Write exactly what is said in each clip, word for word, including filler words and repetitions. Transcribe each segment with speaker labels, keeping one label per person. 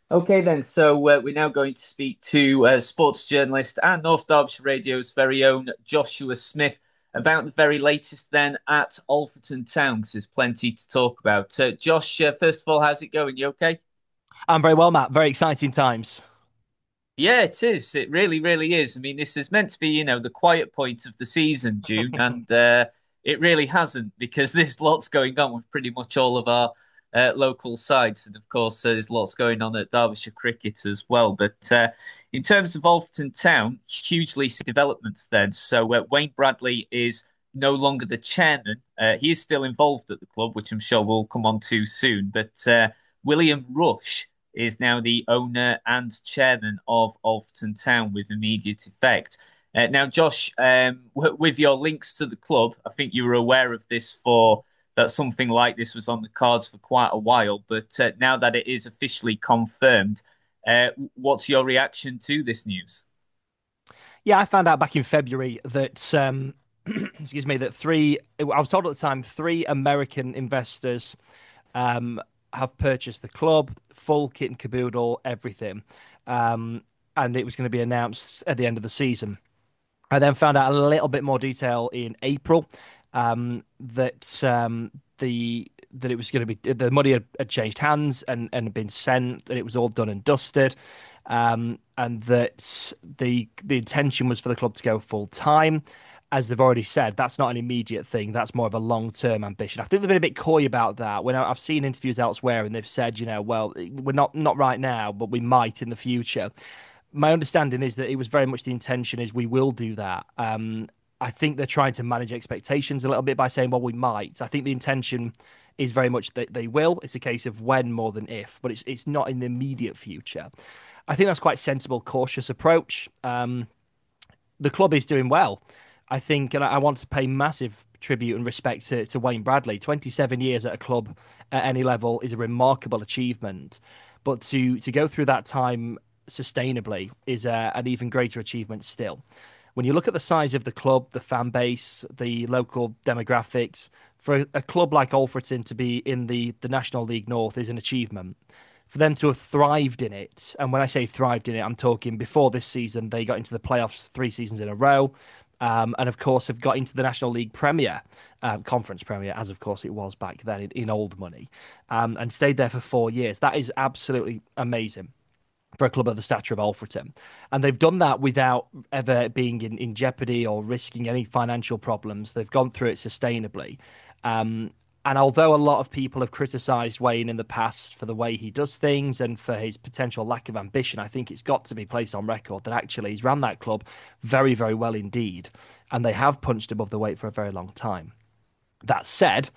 Speaker 1: Okay, then. So uh, we're now going to speak to uh, sports journalist and North Derbyshire Radio's very own Joshua Smith about the very latest then at Alfreton Town, 'cause there's plenty to talk about. Uh, Josh, uh, first of all, how's it going? You okay?
Speaker 2: I'm very well, Matt. Very exciting times.
Speaker 1: Yeah, it is. It really, really is. I mean, this is meant to be, you know, the quiet point of the season, June, and uh, it really hasn't because there's lots going on with pretty much all of our uh, local sides, and of course, uh, there's lots going on at Derbyshire Cricket as well. But uh, in terms of Alfreton Town, hugely developments then. So uh, Wayne Bradley is no longer the chairman. Uh, he is still involved at the club, which I'm sure we'll come on to soon. But uh, William Rush is now the owner and chairman of Alfreton Town with immediate effect. Uh, now, Josh, um, w- with your links to the club, I think you were aware of this for that something like this was on the cards for quite a while. But uh, now that it is officially confirmed, uh, what's your reaction to this news?
Speaker 2: Yeah, I found out back in February that, um, excuse me, that three, I was told at the time, three American investors um, have purchased the club, full kit and caboodle, everything. Um, and it was going to be announced at the end of the season. I then found out a little bit more detail in April um, that um, the that it was going to be the money had, had changed hands and and had been sent and it was all done and dusted, um, and that the the intention was for the club to go full time. As they've already said, that's not an immediate thing. That's more of a long-term ambition. I think they've been a bit coy about that. When I- I've seen interviews elsewhere, and they've said, you know, well, we're not not right now, but we might in the future. My understanding is that it was very much the intention is we will do that. Um, I think they're trying to manage expectations a little bit by saying, well, we might. I think the intention is very much that they will. It's a case of when more than if, but it's it's not in the immediate future. I think that's quite sensible, cautious approach. Um, the club is doing well. I think, and I, I want to pay massive tribute and respect to, to Wayne Bradley. twenty-seven years at a club at any level is a remarkable achievement. But to to go through that time sustainably is uh, an even greater achievement still. When you look at the size of the club, the fan base, the local demographics, for a, a club like Alfreton to be in the, the National League North is an achievement. For them to have thrived in it, and when I say thrived in it, I'm talking before this season, they got into the playoffs three seasons in a row. Um, and of course, have got into the National League Premier, um, Conference Premier, as of course it was back then in, in old money, um, and stayed there for four years. That is absolutely amazing for a club of the stature of Alfreton. And they've done that without ever being in, in jeopardy or risking any financial problems. They've gone through it sustainably. Um, and although a lot of people have criticised Wayne in the past for the way he does things and for his potential lack of ambition, I think it's got to be placed on record that actually he's ran that club very, very well indeed. And they have punched above the weight for a very long time. That said,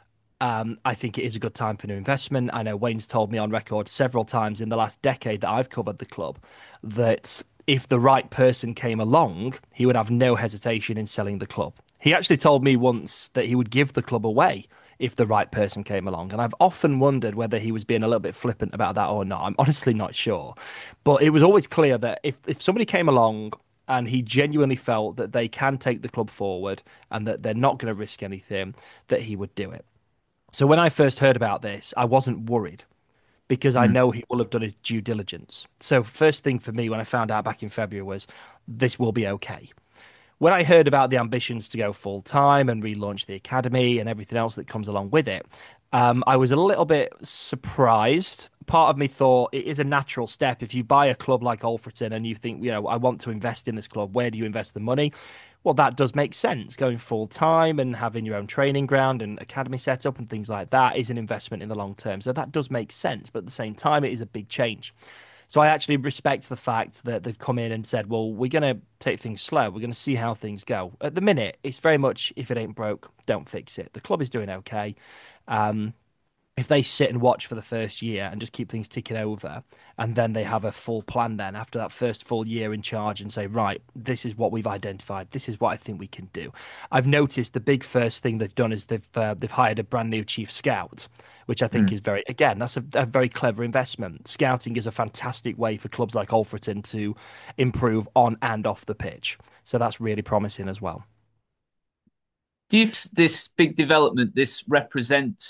Speaker 2: um, I think it is a good time for new investment. I know Wayne's told me on record several times in the last decade that I've covered the club that if the right person came along, he would have no hesitation in selling the club. He actually told me once that he would give the club away if the right person came along. And I've often wondered whether he was being a little bit flippant about that or not. I'm honestly not sure. But it was always clear that if, if somebody came along and he genuinely felt that they can take the club forward and that they're not going to risk anything, that he would do it. So when I first heard about this, I wasn't worried because I
Speaker 1: Hmm.
Speaker 2: know he will have done his due diligence. So first thing for me when I found out back in February was this will be okay. When I heard about the ambitions to go full time and relaunch the academy and everything else that comes along with it, um, I was a little bit surprised. Part of me thought it is a natural step. If you buy a club like Alfreton and you think, you know, I want to invest in this club, where do you invest the money? Well, that does make sense. Going full time and having your own training ground and academy set up and things like that is an investment in the long term. So that does make sense. But at the same time, it is a big change. So I actually respect the fact that they've come in and said, well, we're going to take things slow. We're going to see how things go. At the minute, it's very much if it ain't broke, don't fix it. The club is doing okay. Um, if they sit and watch for the first year and just keep things ticking over, and then they have a full plan then after that first full year in charge and say, right, this is what we've identified. This is what I think we can do. I've noticed the big first thing they've done is they've uh, they've hired a brand new chief scout, which I think
Speaker 1: Hmm.
Speaker 2: is very, again, that's a, a very clever investment. Scouting is a fantastic way for clubs like Alfreton to improve on and off the pitch. So that's really promising as well.
Speaker 1: Do you, this big development, this represents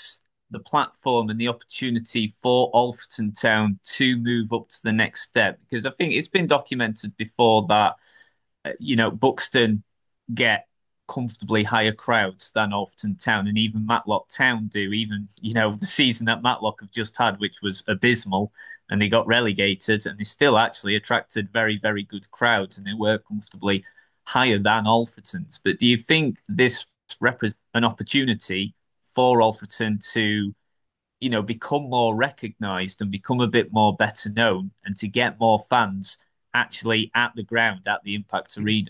Speaker 1: the platform and the opportunity for Alfreton Town to move up to the next step? Because I think it's been documented before that uh, you know, Buxton get comfortably higher crowds than Alfreton Town, and even Matlock Town do. Even, you know, the season that Matlock have just had, which was abysmal, and they got relegated, and they still actually attracted very, very good crowds, and they were comfortably higher than Alfreton's. But do you think this represents an opportunity for Alfreton to, you know, become more recognised and become a bit more better known, and to get more fans actually at the ground at the Impact Arena?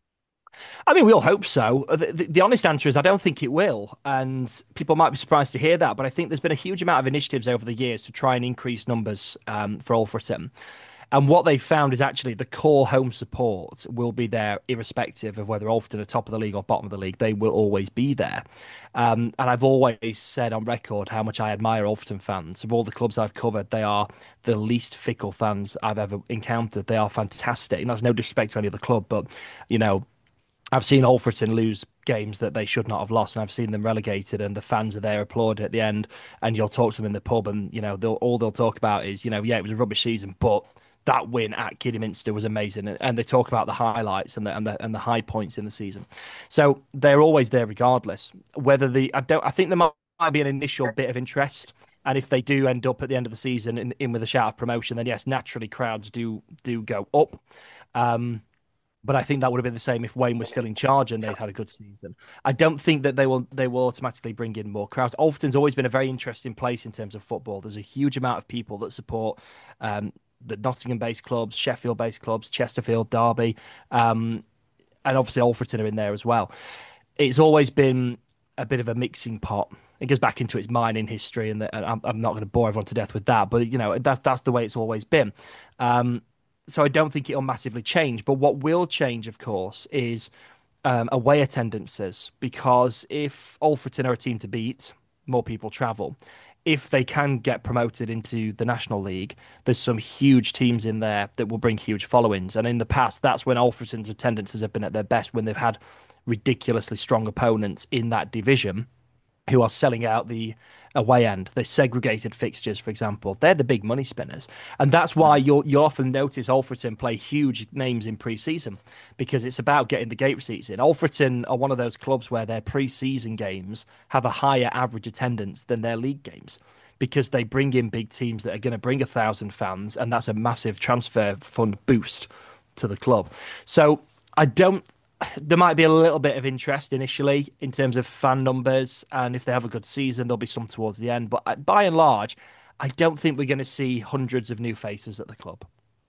Speaker 2: I mean, we all hope so. The, the, the honest answer is I don't think it will. And people might be surprised to hear that, but I think there's been a huge amount of initiatives over the years to try and increase numbers um, for Alfreton. And what they've found is actually the core home support will be there, irrespective of whether Alfreton are top of the league or bottom of the league. They will always be there. Um, and I've always said on record how much I admire Alfreton fans. Of all the clubs I've covered, they are the least fickle fans I've ever encountered. They are fantastic. And that's no disrespect to any other club, but, you know, I've seen Alfreton lose games that they should not have lost, and I've seen them relegated, and the fans are there applauding at the end. And you'll talk to them in the pub, and you know they'll all they'll talk about is, you know, yeah, it was a rubbish season, but that win at Kidderminster was amazing, and, and they talk about the highlights and the and the and the high points in the season. So they're always there regardless. Whether the I don't I think there might might be an initial bit of interest. And if they do end up at the end of the season in, in with a shout of promotion, then yes, naturally crowds do do go up. Um, but I think that would have been the same if Wayne was still in charge and they'd had a good season. I don't think that they will they will automatically bring in more crowds. Alfreton's always been a very interesting place in terms of football. There's a huge amount of people that support um, the Nottingham-based clubs, Sheffield-based clubs, Chesterfield, Derby, um, and obviously Alfreton are in there as well. It's always been a bit of a mixing pot. It goes back into its mining history, and, the, and I'm, I'm not going to bore everyone to death with that, but you know that's that's the way it's always been. Um, so I don't think it'll massively change. But what will change, of course, is um, away attendances. Because if Alfreton are a team to beat, more people travel. If they can get promoted into the National League, there's some huge teams in there that will bring huge followings. And in the past, that's when Alfreton's attendances have been at their best, when they've had ridiculously strong opponents in that division who are selling out the away end, the segregated fixtures, for example. They're the big money spinners. And that's why you'll, you'll often notice Alfreton play huge names in pre-season, because it's about getting the gate receipts in. Alfreton are one of those clubs where their pre-season games have a higher average attendance than their league games, because they bring in big teams that are going to bring a thousand fans, and that's a massive transfer fund boost to the club. So I don't there might be a little bit of interest initially in terms of fan numbers, and if they have a good season, there'll be some towards the end. But uh, by and large, I don't think we're going to see hundreds of new faces at the club.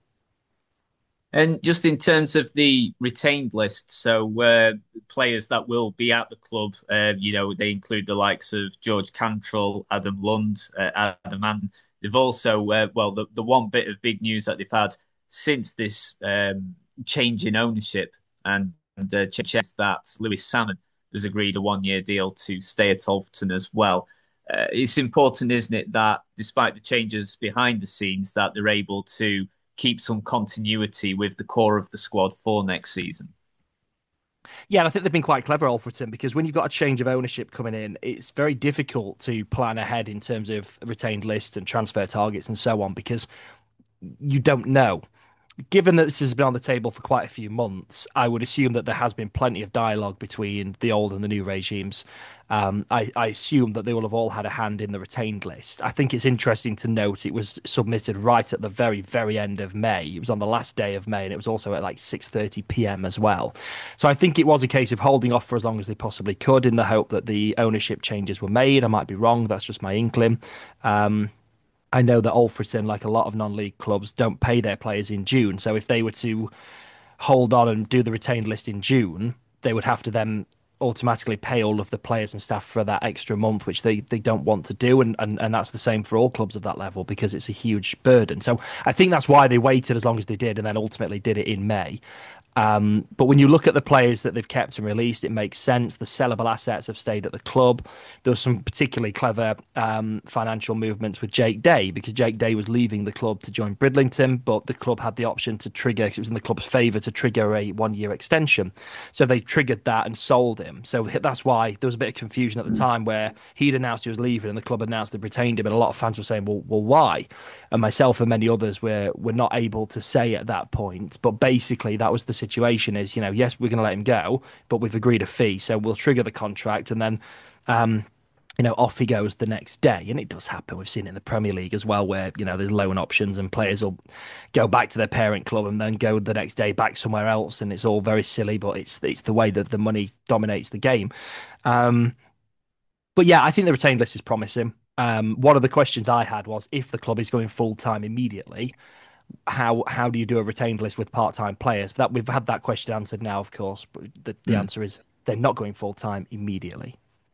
Speaker 1: And just in terms of the retained list, so uh, players that will be at the club, uh, you know, they include the likes of George Cantrell, Adam Lund, uh, Adam Mann. They've also, uh, well, the, the one bit of big news that they've had since this um, change in ownership and, and uh, change that Lewis Salmon has agreed a one-year deal to stay at Alfreton as well. Uh, it's important, isn't it, that despite the changes behind the scenes, that they're able to keep some continuity with the core of the squad for next season.
Speaker 2: Yeah, and I think they've been quite clever, Alfreton, because when you've got a change of ownership coming in, it's very difficult to plan ahead in terms of retained list and transfer targets and so on, because you don't know. Given that this has been on the table for quite a few months, I would assume that there has been plenty of dialogue between the old and the new regimes. Um, I, I assume that they will have all had a hand in the retained list. I think it's interesting to note it was submitted right at the very, very end of May. It was on the last day of May, and it was also at like six thirty p m as well. So I think it was a case of holding off for as long as they possibly could in the hope that the ownership changes were made. I might be wrong. That's just my inkling. Um, I know that Alfreton, like a lot of non-league clubs, don't pay their players in June. So if they were to hold on and do the retained list in June, they would have to then automatically pay all of the players and staff for that extra month, which they, they don't want to do. And, and, and that's the same for all clubs of that level, because it's a huge burden. So I think that's why they waited as long as they did and then ultimately did it in May. Um, but when you look at the players that they've kept and released, it makes sense. The sellable assets have stayed at the club. There was some particularly clever um, financial movements with Jake Day because Jake Day was leaving the club to join Bridlington, but the club had the option to trigger, 'cause it was in the club's favour, to trigger a one-year extension. So they triggered that and sold him. So that's why there was a bit of confusion at the time where he'd announced he was leaving and the club announced they'd retained him, and a lot of fans were saying, "Well, well, why?" And myself and many others were were not able to say at that point. But basically, that was the situation: is you know, yes, we're going to let him go, but we've agreed a fee, so we'll trigger the contract, and then. Um, you know, off he goes the next day. And it does happen. We've seen it in the Premier League as well, where, you know, there's loan options and players will go back to their parent club and then go the next day back somewhere else. And it's all very silly, but it's it's the way that the money dominates the game. Um, but yeah, I think the retained list is promising. Um, one of the questions I had was if the club is going full time immediately, how how do you do a retained list with part time players? That we've had that question answered now, of course, but the, the
Speaker 1: Mm.
Speaker 2: answer is they're not going full time immediately.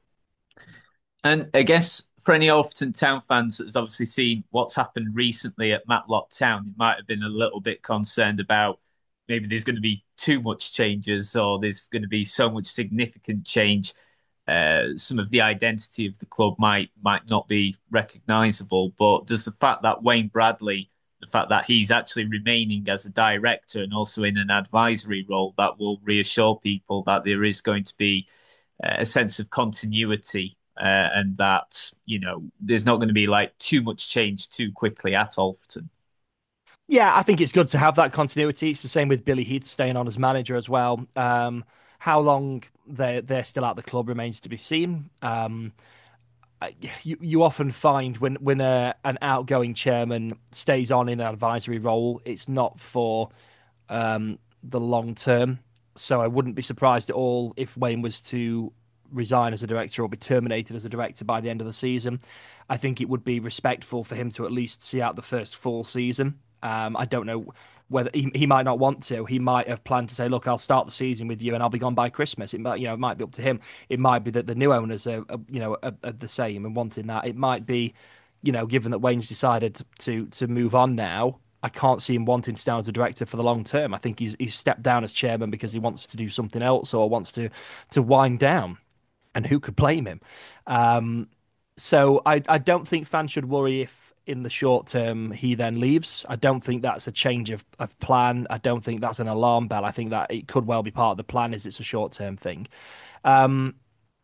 Speaker 1: And I guess for any Overton Town fans that's obviously seen what's happened recently at Matlock Town, it might have been a little bit concerned about maybe there's going to be too much changes or there's going to be so much significant change. Uh, some of the identity of the club might might not be recognisable, but does the fact that Wayne Bradley, the fact that he's actually remaining as a director and also in an advisory role, that will reassure people that there is going to be uh, a sense of continuity uh, and that you know there's not going to be like too much change too quickly at Alfreton.
Speaker 2: Yeah, I think it's good to have that continuity. It's the same with Billy Heath staying on as manager as well. Um, how long they they're still at the club remains to be seen. Um, I- you you often find when when a, an outgoing chairman stays on in an advisory role, it's not for um, the long term. So I wouldn't be surprised at all if Wayne was to resign as a director or be terminated as a director by the end of the season. I think it would be respectful for him to at least see out the first full season. Um, I don't know whether he, he might not want to. He might have planned to say, "Look, I'll start the season with you, and I'll be gone by Christmas." It might, you know, it might be up to him. It might be that the new owners are, are you know, are, are the same and wanting that. It might be, you know, given that Wayne's decided to to move on now, I can't see him wanting to stay on as a director for the long term. I think he's he's stepped down as chairman because he wants to do something else or wants to to wind down. And who could blame him? Um, so I I don't think fans should worry if in the short term he then leaves. I don't think that's a change of, of plan. I don't think that's an alarm bell. I think that it could well be part of the plan is it's a short term thing. Um,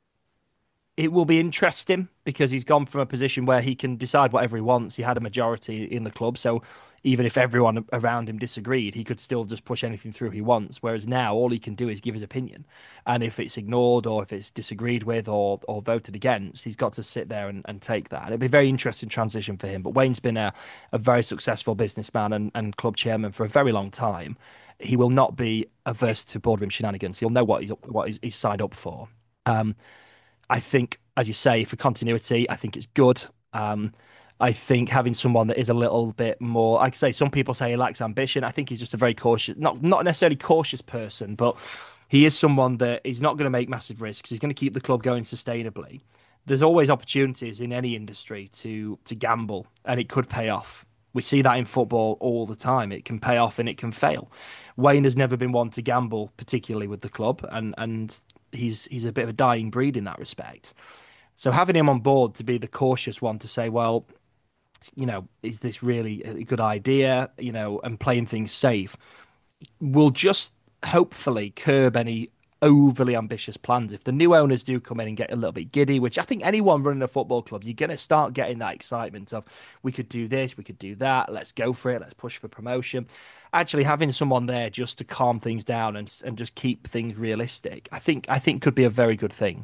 Speaker 2: it will be interesting because he's gone from a position where he can decide whatever he wants. He had a majority in the club, so even if everyone around him disagreed, he could still just push anything through he wants. Whereas now, all he can do is give his opinion, and if it's ignored or if it's disagreed with or or voted against, he's got to sit there and, and take that. And it'd be a very interesting transition for him. But Wayne's been a, a very successful businessman and, and club chairman for a very long time. He will not be averse to boardroom shenanigans. He'll know what he's what he's, he's signed up for. Um, I think, as you say, for continuity, I think it's good. Um, I think having someone that is a little bit more, like I say, some people say he lacks ambition. I think he's just a very cautious, not not necessarily cautious person, but he is someone that is not going to make massive risks. He's going to keep the club going sustainably. There's always opportunities in any industry to to gamble, and it could pay off. We see that in football all the time. It can pay off and it can fail. Wayne has never been one to gamble, particularly with the club, and and he's he's a bit of a dying breed in that respect. So having him on board to be the cautious one to say, well, you know, is this really a good idea? You know, and playing things safe will just hopefully curb any overly ambitious plans. If the new owners do come in and get a little bit giddy, which I think anyone running a football club, you're going to start getting that excitement of we could do this, we could do that, let's go for it, let's push for promotion. Actually, having someone there just to calm things down and and just keep things realistic, I think I think could be a very good thing.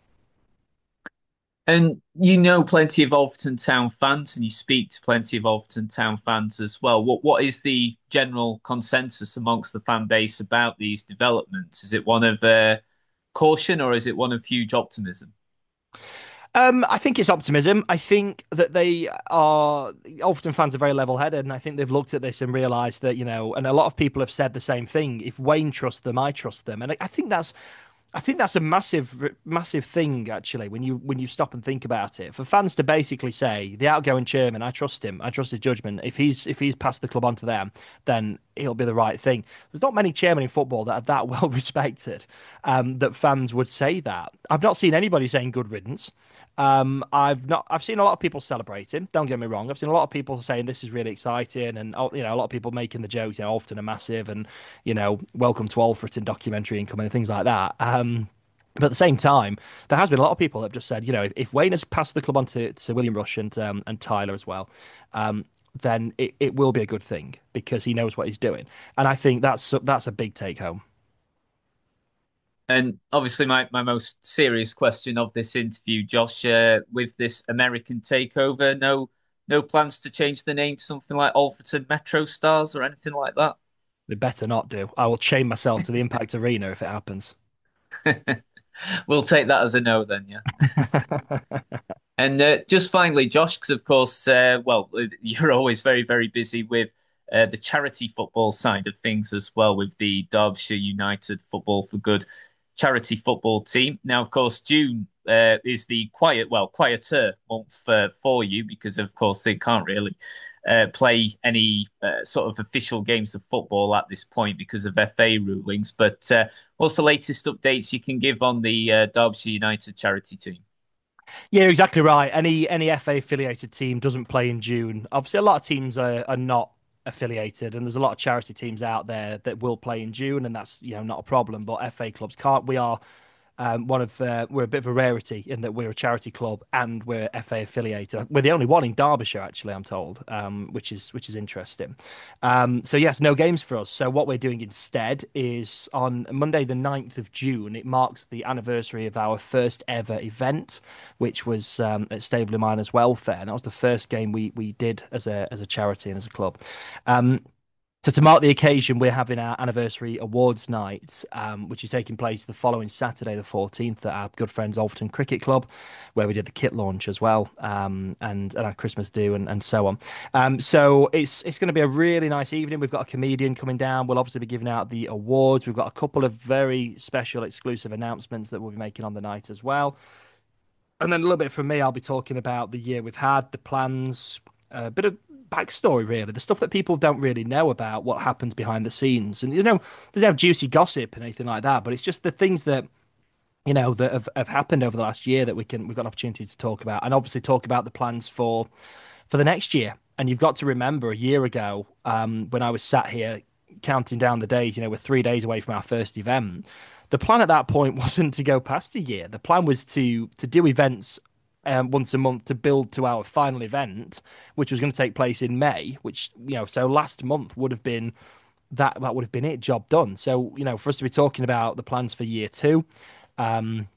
Speaker 1: And you know plenty of Alfreton Town fans, and you speak to plenty of Alfreton Town fans as well. What what is the general consensus amongst the fan base about these developments? Is it one of uh, caution or is it one of huge optimism?
Speaker 2: Um, I think it's optimism. I think that they are often fans are very level-headed, and I think they've looked at this and realised that, you know, and a lot of people have said the same thing. If Wayne trusts them, I trust them, and I, I think that's I think that's a massive, massive thing actually. When you when you stop and think about it, for fans to basically say the outgoing chairman, I trust him, I trust his judgment. If he's if he's passed the club on to them, then it'll be the right thing. There's not many chairmen in football that are that well respected um, that fans would say that. I've not seen anybody saying good riddance. Um, I've not. I've seen a lot of people celebrating. Don't get me wrong. I've seen a lot of people saying this is really exciting, and oh, you know, a lot of people making the jokes. You know, Alfreton are massive, and you know, welcome to Alfreton documentary incoming and things like that. Um, but at the same time, there has been a lot of people that have just said, you know, if, if Wayne has passed the club on to, to William Rush and um, and Tyler as well, um, then it, it will be a good thing because he knows what he's doing. And I think that's that's a big take home.
Speaker 1: And obviously, my, my most serious question of this interview, Josh, uh, with this American takeover, no no plans to change the name to something like Alfreton Metro Stars or anything like that.
Speaker 2: They better not do. I will chain myself to the Impact Arena if it happens.
Speaker 1: We'll take that as a no then, yeah. And uh, just finally, Josh, because of course, uh, well, you're always very, very busy with uh, the charity football side of things as well, with the Derbyshire United Football for Good charity football team. Now, of course, June uh, is the quiet, well, quieter month uh, for you because, of course, they can't really uh, play any uh, sort of official games of football at this point because of F A rulings. But uh, what's the latest updates you can give on the uh, Derbyshire United charity team?
Speaker 2: Yeah, exactly right. Any any F A affiliated team doesn't play in June. Obviously, a lot of teams are, are not affiliated, and there's a lot of charity teams out there that will play in June, and that's you know not a problem. But F A clubs can't. We are um, one of uh, we're a bit of a rarity in that we're a charity club and we're F A affiliated. We're the only one in Derbyshire, actually, I'm told, um, which is which is interesting. Um, so yes, no games for us. So what we're doing instead is on Monday, the ninth of June. It marks the anniversary of our first ever event, which was um, at Staveley Miners Welfare, and that was the first game we we did as a as a charity and as a club. Um, so to mark the occasion, we're having our anniversary awards night, um, which is taking place the following Saturday, the fourteenth, at our good friends Alfreton Cricket Club, where we did the kit launch as well, um, and, and our Christmas do and, and so on. Um, so it's it's going to be a really nice evening. We've got a comedian coming down. We'll obviously be giving out the awards. We've got a couple of very special exclusive announcements that we'll be making on the night as well. And then a little bit from me, I'll be talking about the year we've had, the plans, a bit of backstory, really, the stuff that people don't really know about what happens behind the scenes. And, you know, there's no juicy gossip and anything like that, but it's just the things that, you know, that have, have happened over the last year that we can, we've got an opportunity to talk about and obviously talk about the plans for, for the next year. And you've got to remember a year ago, um, when I was sat here counting down the days, you know, we're three days away from our first event. The plan at that point wasn't to go past a year. The plan was to to do events um, once a month to build to our final event, which was going to take place in May. Which you know, so last month would have been that that would have been it, job done. So you know, for us to be talking about the plans for year two, um,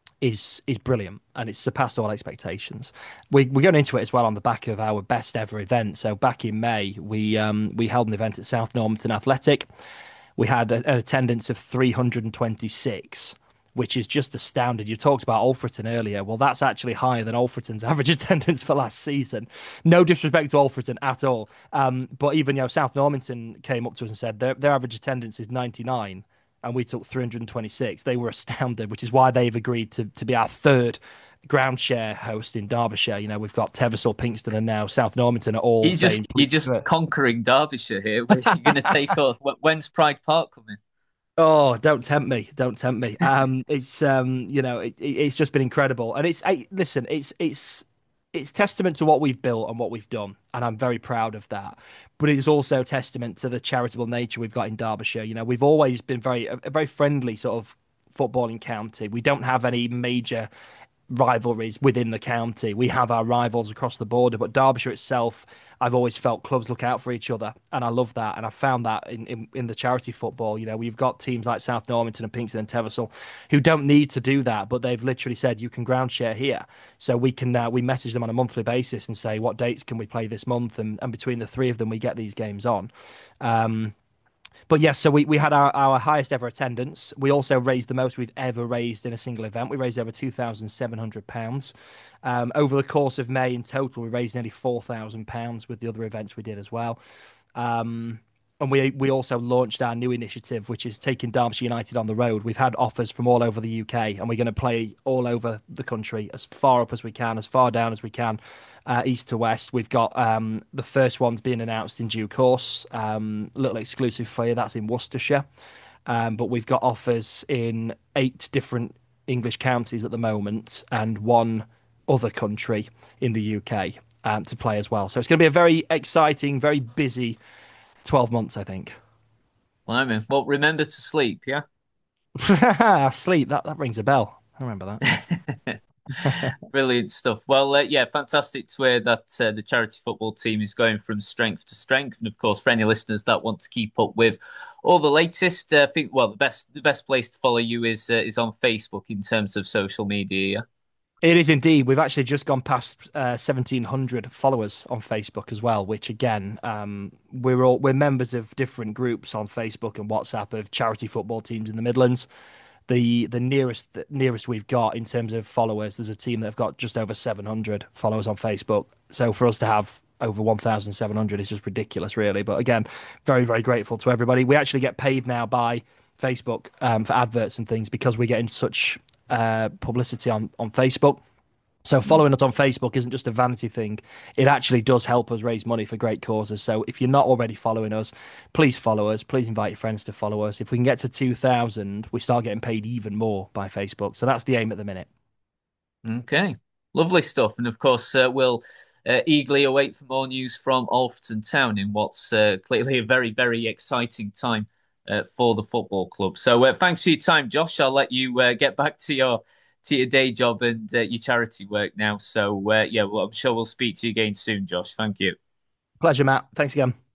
Speaker 2: is is brilliant and it's surpassed all expectations. We we're going into it as well on the back of our best ever event. So back in May, we um we held an event at South Normanton Athletic. We had a, an attendance of three hundred twenty-six, which is just astounding. You talked about Alfreton earlier. Well, that's actually higher than Alfreton's average attendance for last season. No disrespect to Alfreton at all. Um, but even, you know, South Normanton came up to us and said their, their average attendance is ninety-nine and we took three hundred twenty-six. They were astounded, which is why they've agreed to, to be our third ground share host in Derbyshire. You know, we've got Teversall, Pinkston, and now South Normanton are all
Speaker 1: You just
Speaker 2: saying,
Speaker 1: you're just conquering Derbyshire here. Where you're going to take off. When's Pride Park coming?
Speaker 2: oh, don't tempt me! Don't tempt me. Um, it's um, you know, it, it- it's just been incredible, and it's I, listen, it's it's it's testament to what we've built and what we've done, and I'm very proud of that. But it is also testament to the charitable nature we've got in Derbyshire. You know, we've always been very a, a very friendly sort of footballing county. We don't have any major rivalries within the county. We have our rivals across the border, but Derbyshire itself, I've always felt clubs look out for each other, and I love that. And I've found that in, in, in the charity football. You know, we've got teams like South Normanton and Pinkston and Teversall who don't need to do that, but they've literally said you can ground share here, so we can uh, we message them on a monthly basis and say what dates can we play this month, and, and between the three of them we get these games on. Um, but yes, so we, we had our, our highest ever attendance. We also raised the most we've ever raised in a single event. We raised over two thousand seven hundred pounds. Um, over the course of May in total, we raised nearly four thousand pounds with the other events we did as well. Um, and we we also launched our new initiative, which is taking Derbyshire United on the road. We've had offers from all over the U K, and we're going to play all over the country, as far up as we can, as far down as we can, uh, east to west. We've got um, the first one's being announced in due course. Um, a little exclusive for you. That's in Worcestershire, um, but we've got offers in eight different English counties at the moment, and one other country in the U K. Um, to play as well. So it's going to be a very exciting, very busy twelve months, I think.
Speaker 1: Well, I mean, well, remember to sleep, yeah?
Speaker 2: Sleep, that, that rings a bell. I remember that.
Speaker 1: Brilliant stuff. Well, uh, yeah, fantastic to hear that uh, the charity football team is going from strength to strength. And of course, for any listeners that want to keep up with all the latest, uh, I think well, the best the best place to follow you is uh, is on Facebook in terms of social media. Yeah?
Speaker 2: It is indeed. We've actually just gone past uh, seventeen hundred followers on Facebook as well, which again, um, we're all we're members of different groups on Facebook and WhatsApp of charity football teams in the Midlands. The the nearest the nearest we've got in terms of followers, there's a team that have got just over seven hundred followers on Facebook. So for us to have over one thousand seven hundred is just ridiculous, really. But again, very, very grateful to everybody. We actually get paid now by Facebook um, for adverts and things because we're getting such uh, publicity on, on Facebook. So following us on Facebook isn't just a vanity thing. It actually does help us raise money for great causes. So if you're not already following us, please follow us. Please invite your friends to follow us. If we can get to two thousand, we start getting paid even more by Facebook. So that's the aim at the minute.
Speaker 1: Okay, lovely stuff. And of course, uh, we'll uh, eagerly await for more news from Alfreton Town in what's uh, clearly a very, very exciting time uh, for the football club. So uh, thanks for your time, Josh. I'll let you uh, get back to your to your day job and uh, your charity work now. So uh, yeah, well, I'm sure we'll speak to you again soon, Josh. Thank you.
Speaker 2: Pleasure, Matt. Thanks again.